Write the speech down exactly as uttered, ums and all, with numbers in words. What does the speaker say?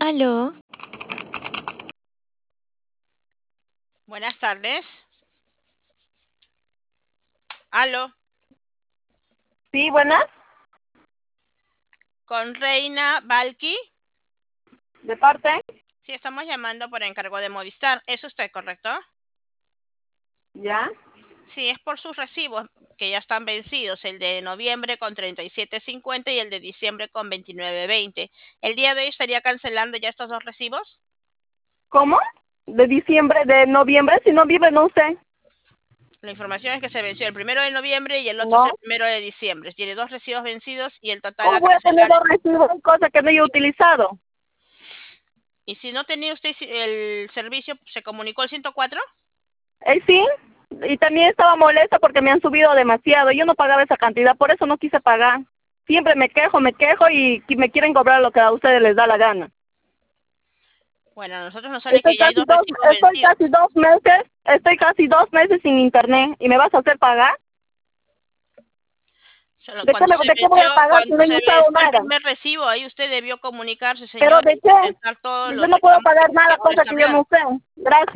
Aló, Buenas tardes. Aló, Sí, buenas, con Reina Balki. de parte, Sí, estamos llamando por encargo de Movistar. ¿Es usted correcto? ya. Sí, es por sus recibos que ya están vencidos, el de noviembre con treinta y siete cincuenta y el de diciembre con veintinueve veinte. ¿El día de hoy estaría cancelando ya estos dos recibos? ¿Cómo? De diciembre, de noviembre, si no vive, no sé. La información es que se venció el primero de noviembre y el otro es el No. primero de diciembre. Tiene dos recibos vencidos y el total ¿Cómo a voy a tener cancelar. dos recibos, cosas que no he utilizado? Y si no tenía usted si- el servicio, ¿se comunicó al ciento cuatro? Eh, sí, y también estaba molesta porque me han subido demasiado. Yo no pagaba esa cantidad, por eso no quise pagar. Siempre me quejo, me quejo y, y me quieren cobrar lo que a ustedes les da la gana. Bueno, a nosotros nos sale Estoy que ya hay casi dos dos, recibos estoy vencidos. casi dos meses, estoy casi dos meses sin internet y me vas a hacer pagar. Solo ¿De qué, cuando me, se de qué voy a venció, pagar si cuando no he se usado venció el nada? primer recibo, ahí usted debió comunicarse, ¿Pero señor, de y qué? presentar todos Yo los no puedo reclamos que pagar tenía nada, por cosa esa que yo vía. no sé. Gracias.